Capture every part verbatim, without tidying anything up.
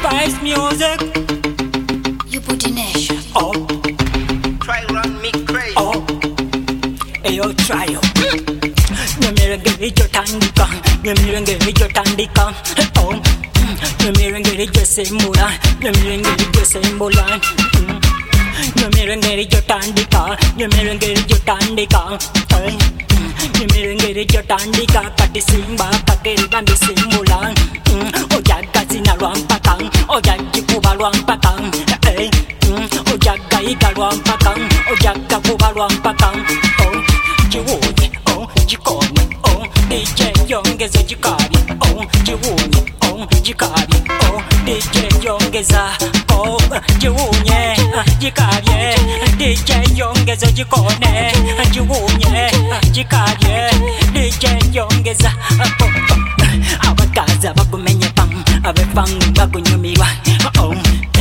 Price music. You put in nation. Oh, Try run me crazy. oh. Ayo try yo. Nyamirenge jotandika. Nyamirenge jotandika. Oh. Nyamirenge josembula. Nyamirenge josembula. Nyamirenge jotandika. Nyamirenge jotandika. Hey. Nyamirenge jotandika. Kati simba kakeri bambi simbula. Ojaga zina lwampaka. Ojaji kuba lwampaka. Hey. Ojaga iga lwampaka. Ojaga kuba lwampaka. Oh. Jiwunye. Oh. Jikone. Oh. D J yongeza jikabi. Oh. Jiwunye. Oh. Jikabi. Oh. D J yongeza. Oh. Jiwunye. Jikabye. D J yongeza jikone. Jiwunye. Jikabye. D J yongeza. Oh. Abakaza bakumenya pam. Abefang bakunyumiwa. Oh.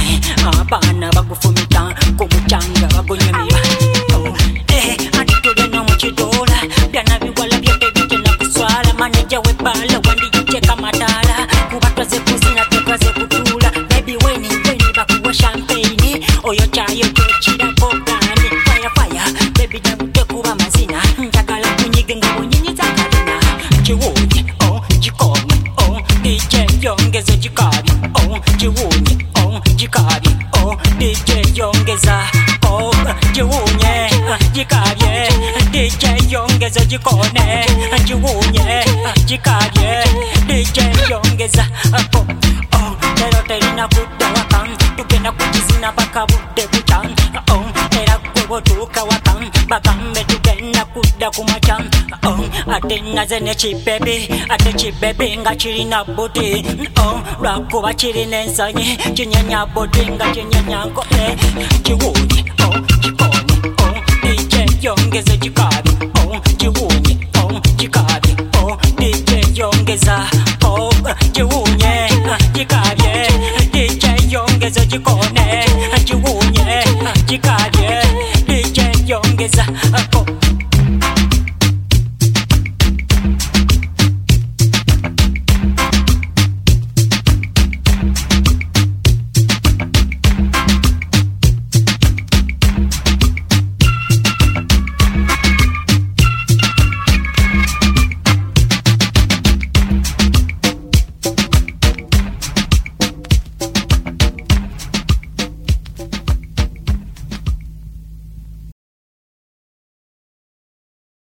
Abana bakufumita. Kumuchanga bakunyumiwa. Oh. Eh. Anitule no muchidola. Byana biwala byote bijena kuswala. Maneja webala wandi yicheka madala. Kubatwaze kuzina tekwaze kutula. Baby weni weni bakuwa champagne. Oyo chayo chochira kokani. Fire fire. Baby jabute kuba mazina. Njagala kunyige ngabo nyinyi zakalina. Jiwunye. Oh. Jikone. Oh. D J yongeza jikabi. Oh. Jiwunye. Oh. Jikabi. Oh. D J yongeza. Oh. Jiwunye. Jikabye. D J yongeza jikone. Jiwunye. Jikabye. D J yongeza. Oh. Oh. Lero terina kudda wakan. Tugenda kukizina paka budde buchan. Oh. Era kwebo tuka wakan. Bakambe tugenda kudda kumachan. Oh. Ate naze ne chipebi. Ate chipebi nga chirina buti. Oh. Lwakuba chirina ensonyi. Chinyanya buti nga chinyanya nkoe. Jiwunye. Oh. Jikone. Oh. D J yongeza jikabi. Oh. Jiwunye. Oh. Jikabi. Oh. D J yongeza. Oh. Jiwunye. Jikabye. D J yongeza jikone. Jiwunye. Jikabi.